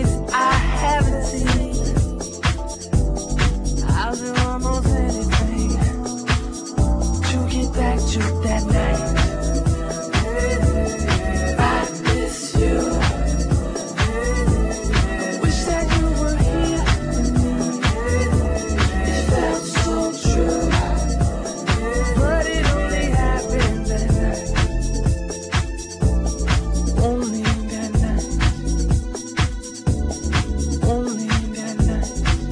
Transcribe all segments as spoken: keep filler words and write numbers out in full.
I haven't seen. I'll do almost anything to get back to that night. I miss you. Wish that you were here with me. It felt so true, but it only happened that night. Only that night. Only that night.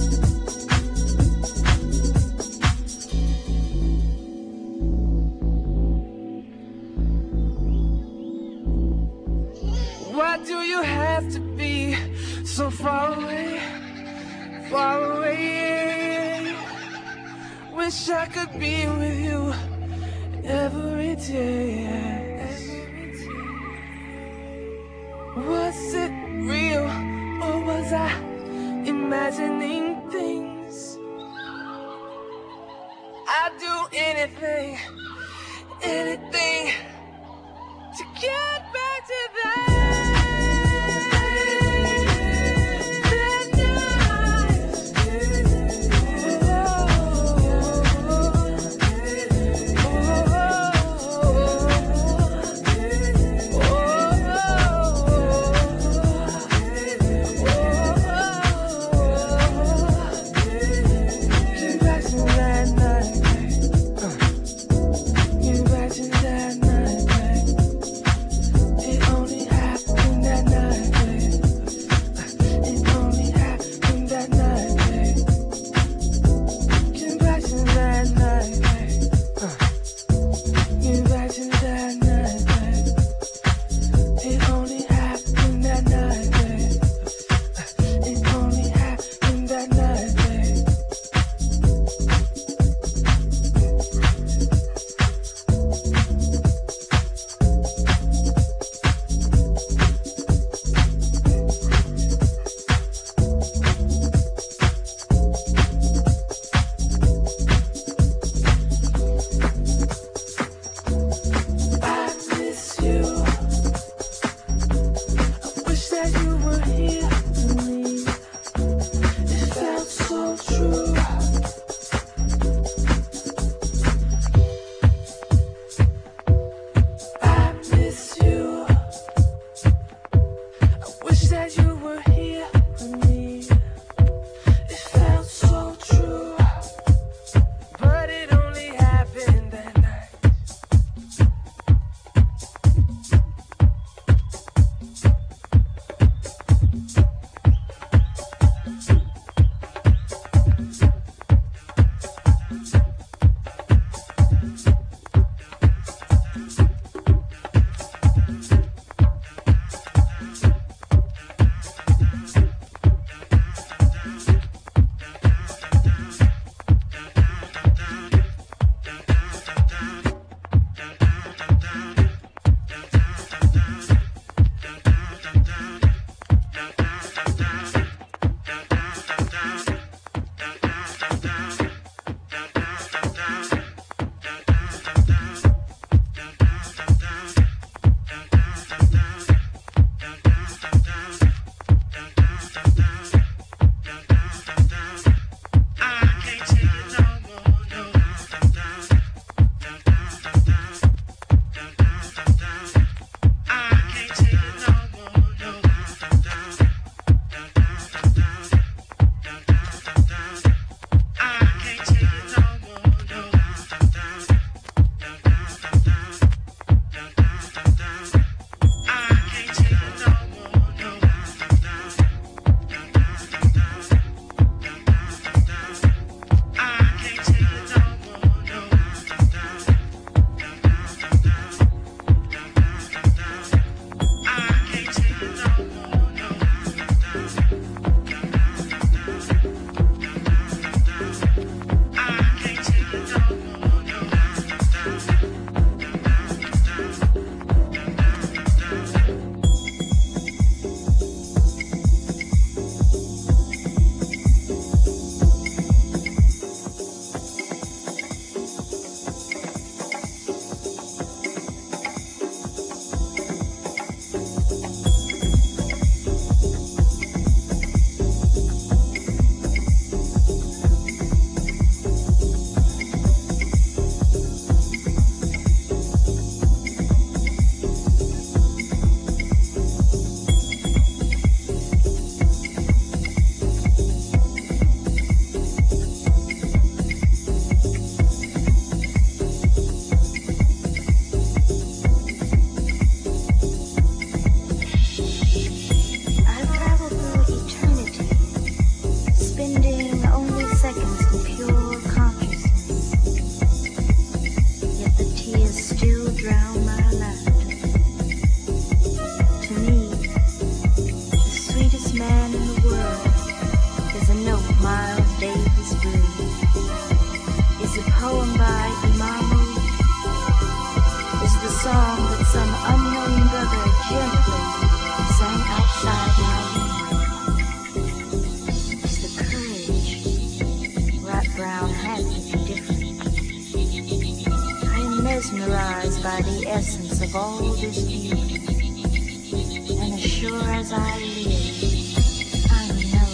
Why do you have to be so far away, far away? Wish I could be with you every day. Was it real or was I imagining things? I'd do anything, anything to get back to that. man in the world is a note mild babies blue. Is a poem by Imamu. Is the song that some unknown brother gently sang outside my room. Is the courage Rat Brown had to be different. I am mesmerized by the essence of all this beauty. And as sure as I live, I know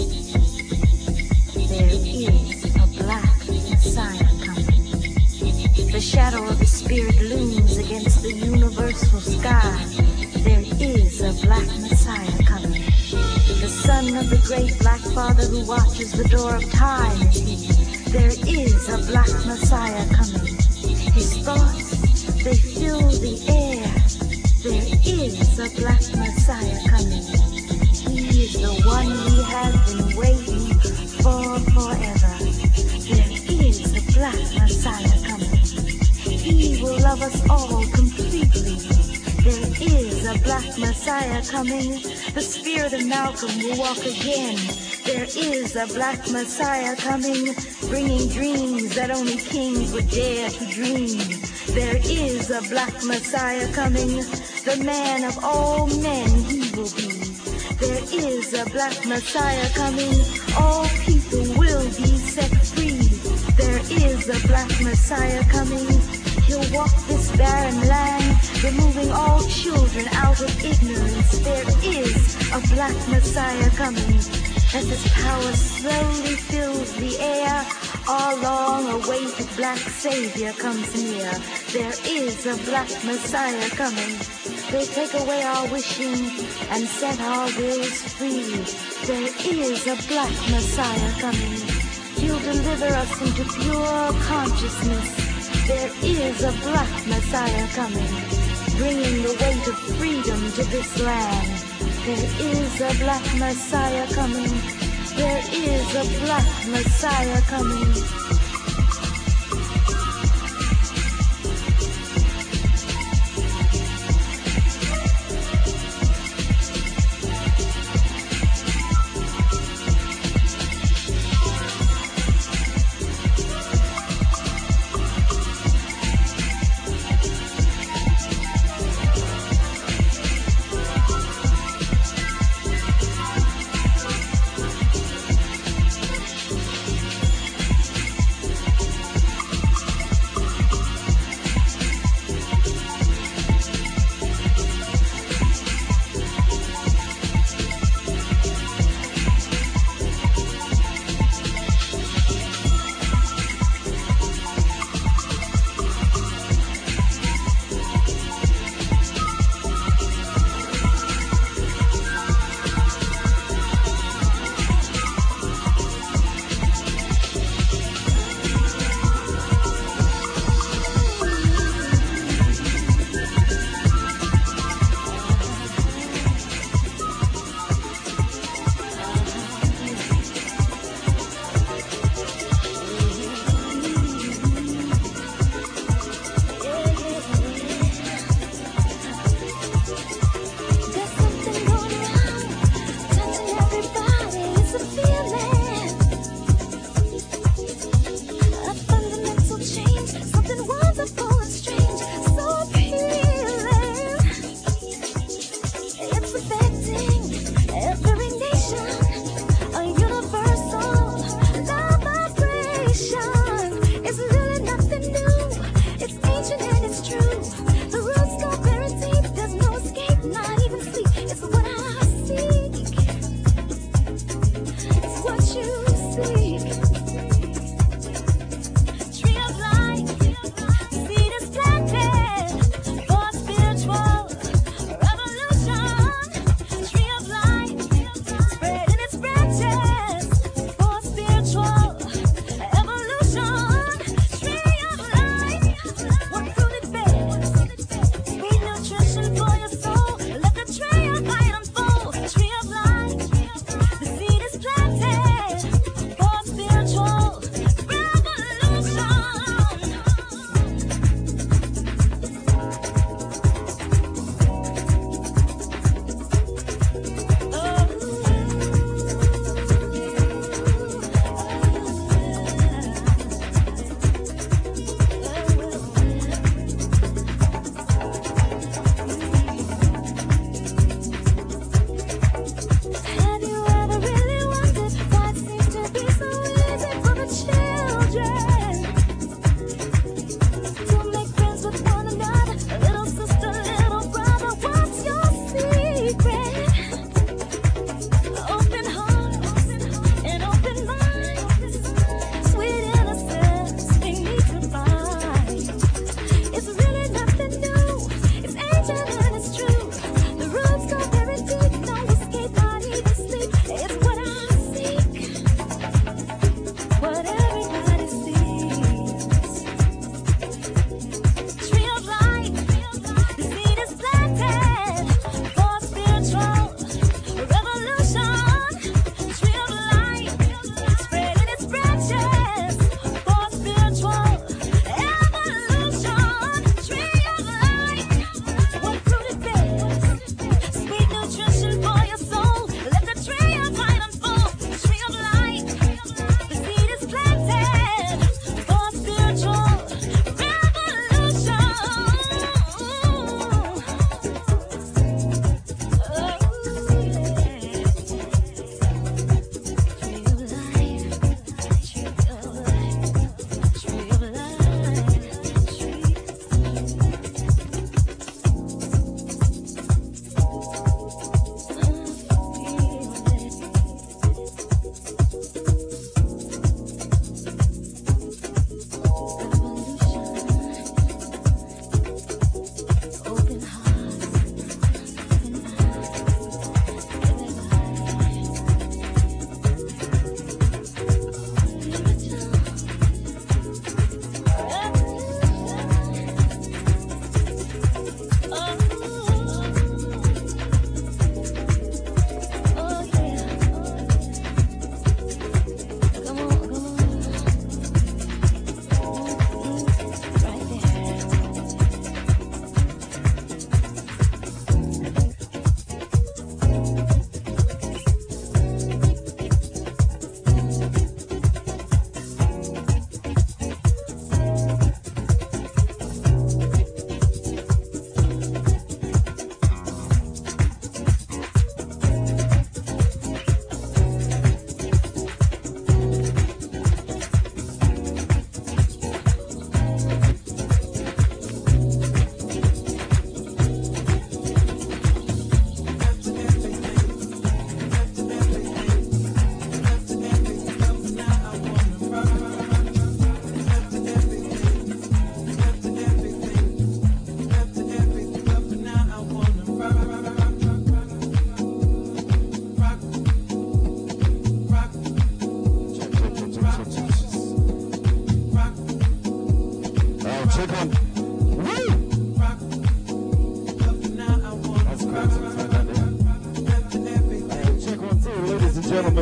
there is a black Messiah coming. The shadow of the spirit looms against the universal sky. There is a black Messiah coming. The son of the great black father who watches the door of time is he. There is a black Messiah coming. His thoughts, they fill the air. There is a black Messiah coming. He is the one we have been waiting for forever. There is a black Messiah coming. He will love us all completely. There is a black Messiah coming. The spirit of Malcolm will walk again. There is a black Messiah coming, bringing dreams that only kings would dare to dream. There is a black Messiah coming, the man of all men he will be. There is a black Messiah coming, all people will be set free. There is a black Messiah coming, he'll walk this barren land, removing all children out of ignorance. There is a black Messiah coming. As his power slowly fills the air, our long-awaited black savior comes near. There is a black Messiah coming. They'll take away our wishing and set our wills free. There is a black Messiah coming. He'll deliver us into pure consciousness. There is a black Messiah coming, bringing the weight of freedom to this land. There is a black Messiah coming. There is a black Messiah coming.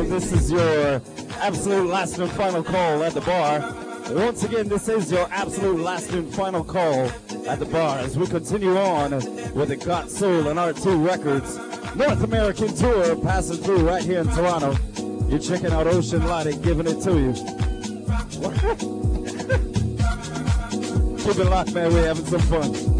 this is your absolute last and final call at the bar. Once again, this is your absolute last and final call at the bar as we continue on with the Got Soul and R two Records North American tour passing through right here in Toronto. You're checking out Ocean Lighting, giving it to you. Keep it locked, man. We're having some fun.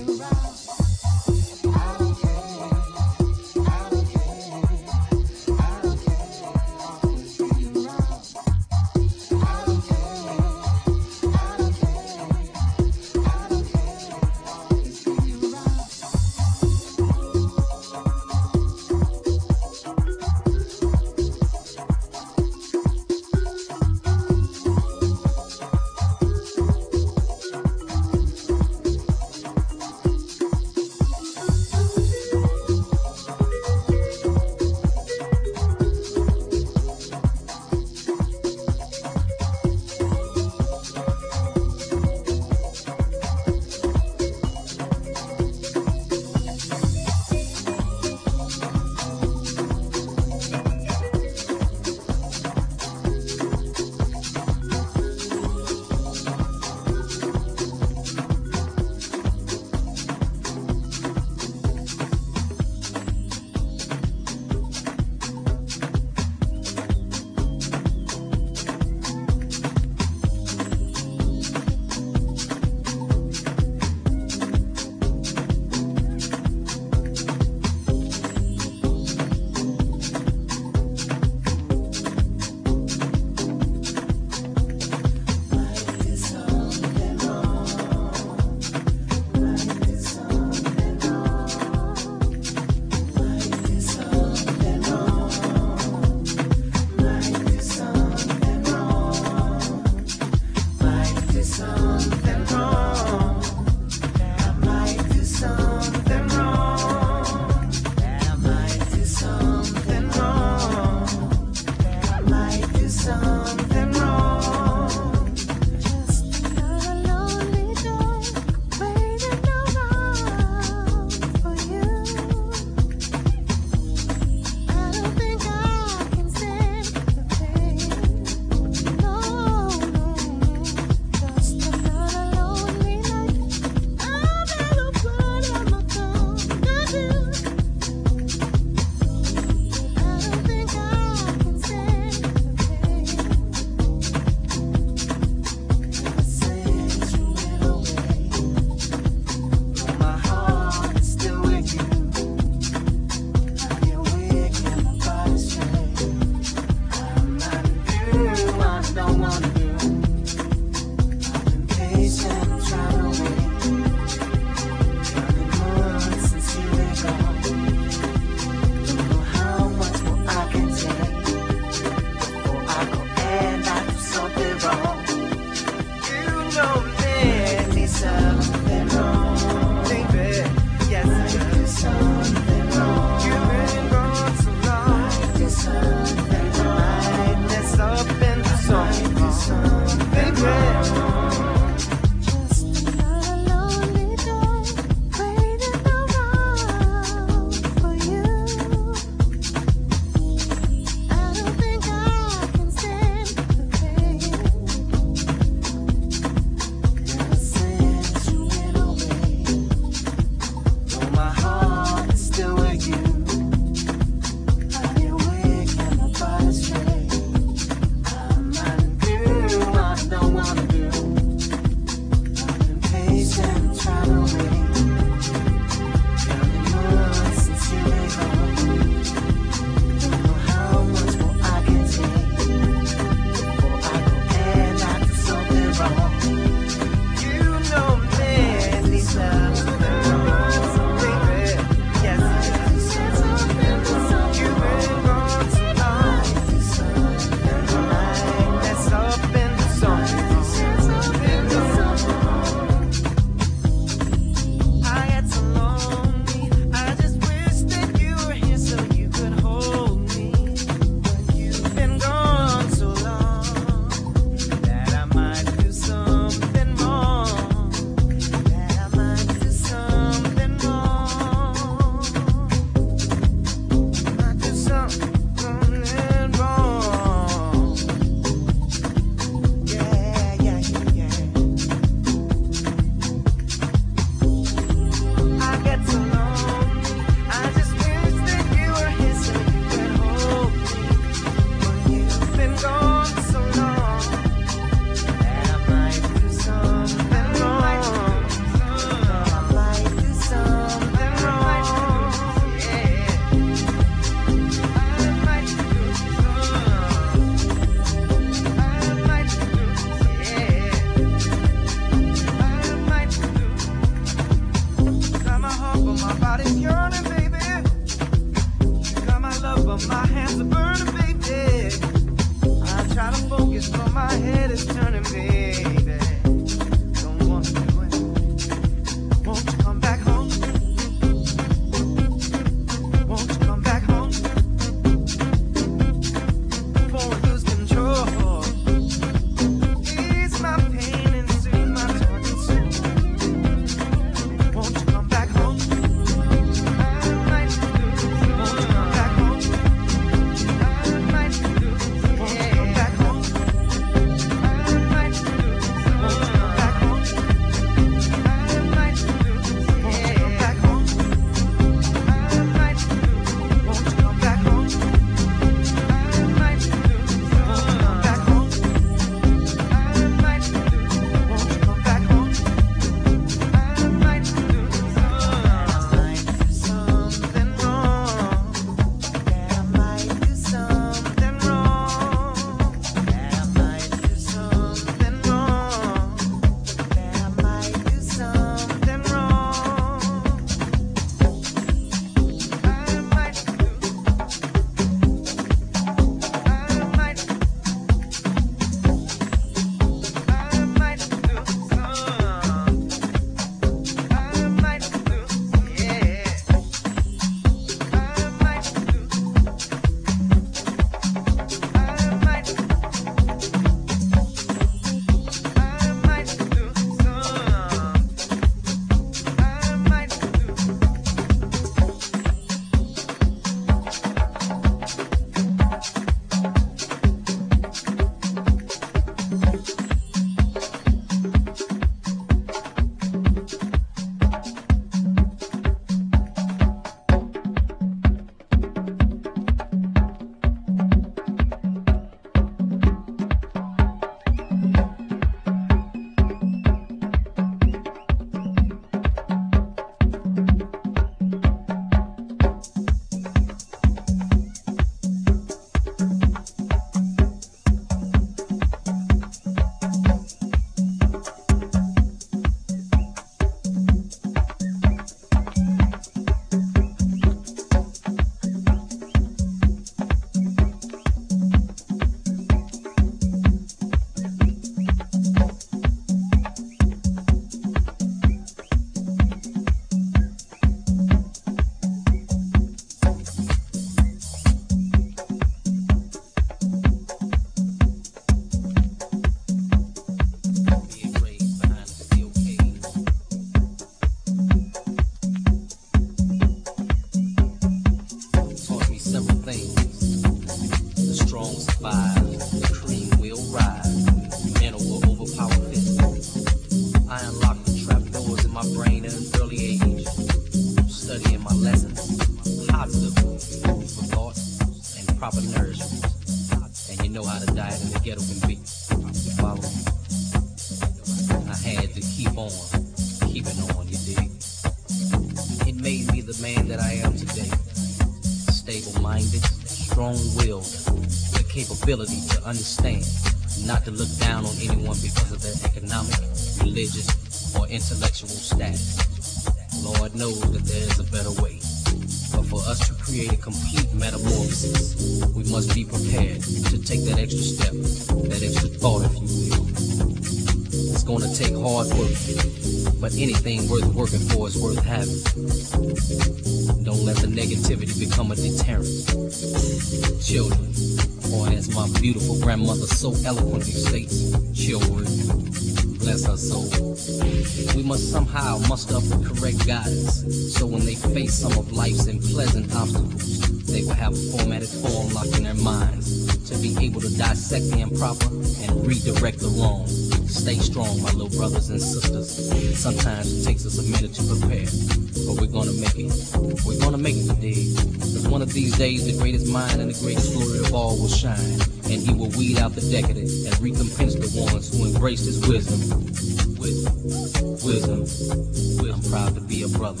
my brain at an early age, studying my lessons, positive food for thought and proper nourishment. And you know how the diet in the ghetto can be. You follow me? I had to keep on, keeping on, you dig? It made me the man that I am today. Stable-minded, strong-willed, the capability to understand, not to look down on anyone because of their economic, religious, or intellectual status. Lord knows that there is a better way. But for us to create a complete metamorphosis, we must be prepared to take that extra step, that extra thought, if you will. It's going to take hard work, but anything worth working for is worth having. Don't let the negativity become a deterrent. Children, or as my beautiful grandmother so eloquently states, children, bless her soul. We must somehow muster up the correct guidance, so when they face some of life's unpleasant obstacles, they will have a formatted form locked in their minds to be able to dissect the improper and redirect the wrong. Stay strong, my little brothers and sisters. Sometimes it takes us a minute to prepare, but we're gonna make it. We're gonna make it today. Because one of these days, the greatest mind and the greatest glory of all will shine, and he will weed out the decadent and recompense the ones who embraced his wisdom. Wisdom, wisdom. I'm proud to be a brother.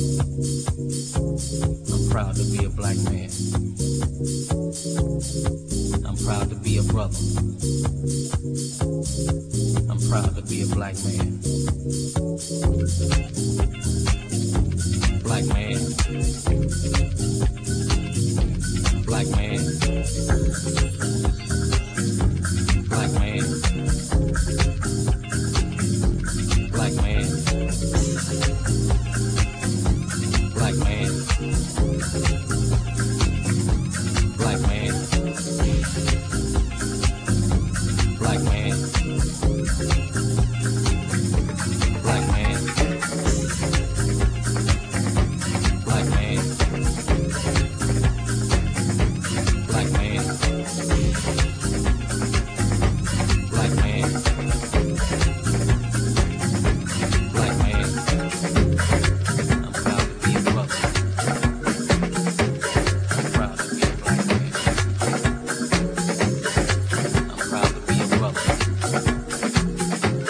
I'm proud to be a black man. I'm proud to be a brother. I'm proud to be a black man. Black man. Black man. Black man. Black man. Black man. Black man. Black man. Black man. Black man. Black man. Black man. Black man. I'm proud to be a brother. I'm proud to be a black man. I'm proud to be a brother.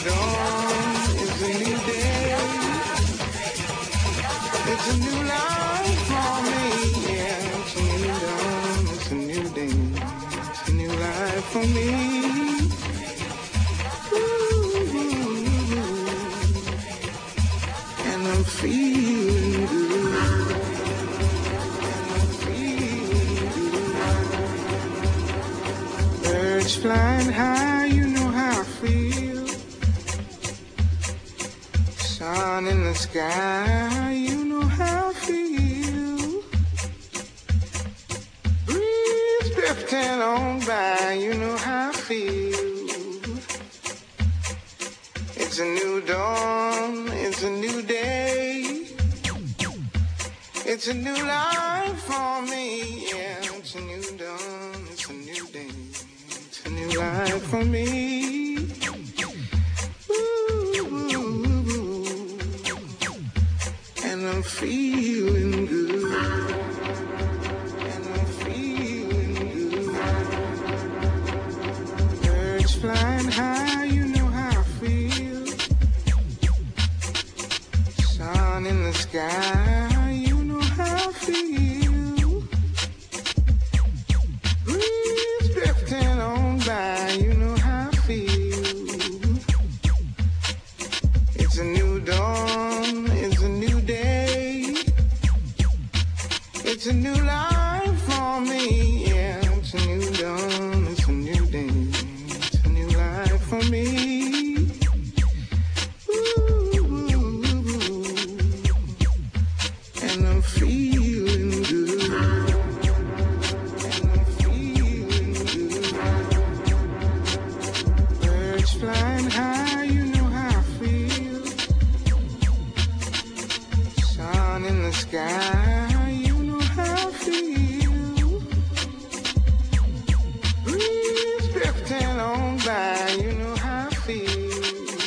dawn, it's a new day. It's a new life for me. Yeah, it's a new dawn, it's a new day. It's a new life for me. Ooh, and I'm feeling good. And I'm feeling good. Birds flying high, you know how I feel. Sun in the sky, you know how I feel. Breeze drifting on by, you know how I feel. It's a new dawn, it's a new day. It's a new life for me, yeah. It's a new dawn, it's a new day. It's a new life for me. And I'm feeling good. And I'm feeling good. Birds flying high, you know how I feel. Sun in the sky, you know how I feel. Breeze drifting on by, you know how I feel. It's a new dawn, it's a new day. It's a new life for me, yeah. It's a new dawn, it's a new day. It's a new life for me. Ooh, and I'm feeling good. And I'm feeling good. Birds flying high, you know how I feel. Sun in the sky, you know how I feel. Breeze drifting on by, you know how I feel.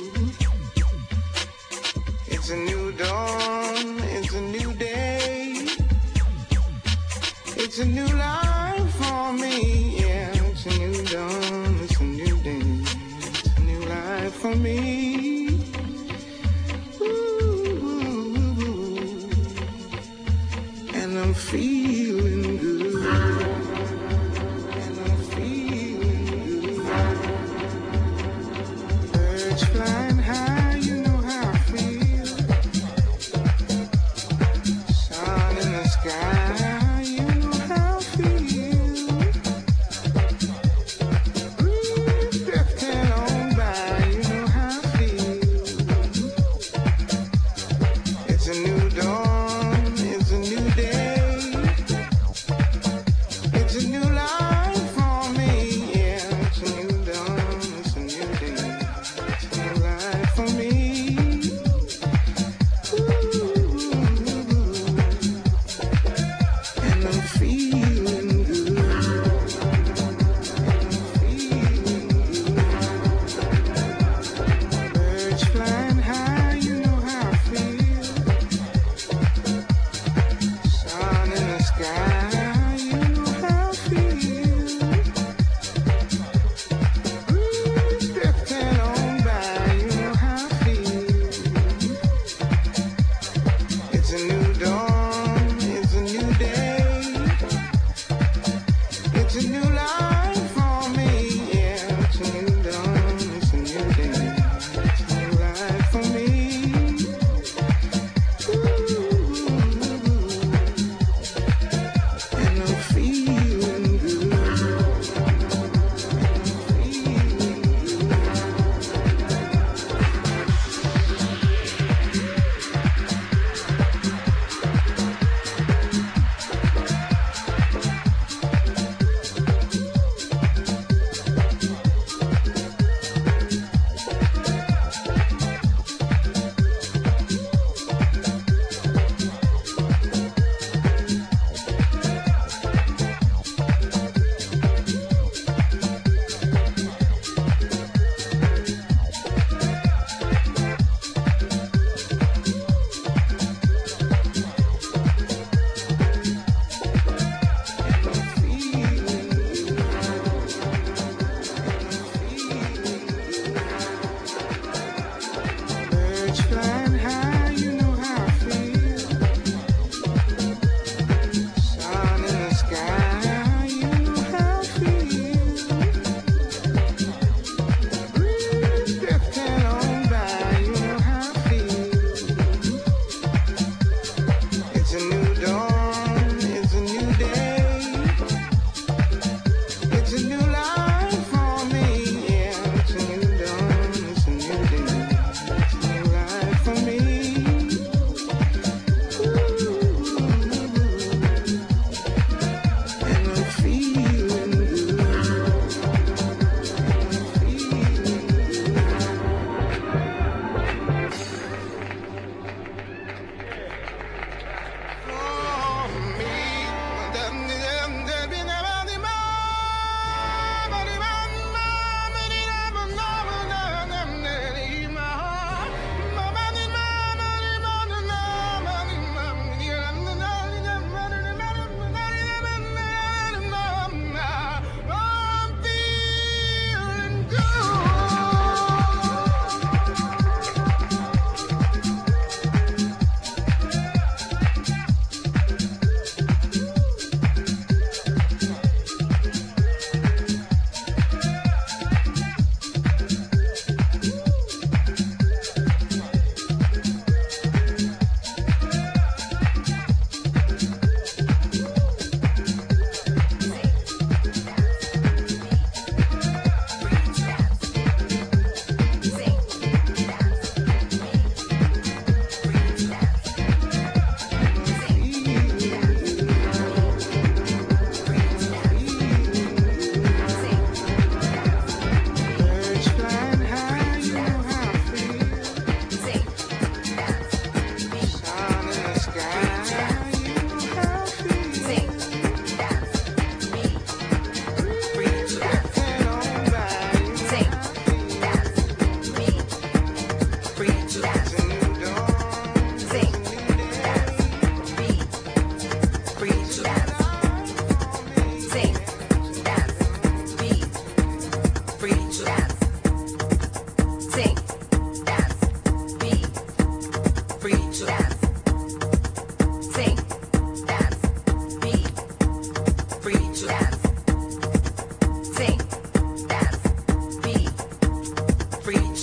It's a new dawn, it's a new day. It's a new life for me, yeah. It's a new dawn, it's a new day. It's a new life for me. Ooh, and I'm feeling good. And I'm feeling good. Birds flying high, you know how I feel. Sun in the sky, you know how I feel. Breeze drifting on by, you know how I feel.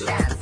dance.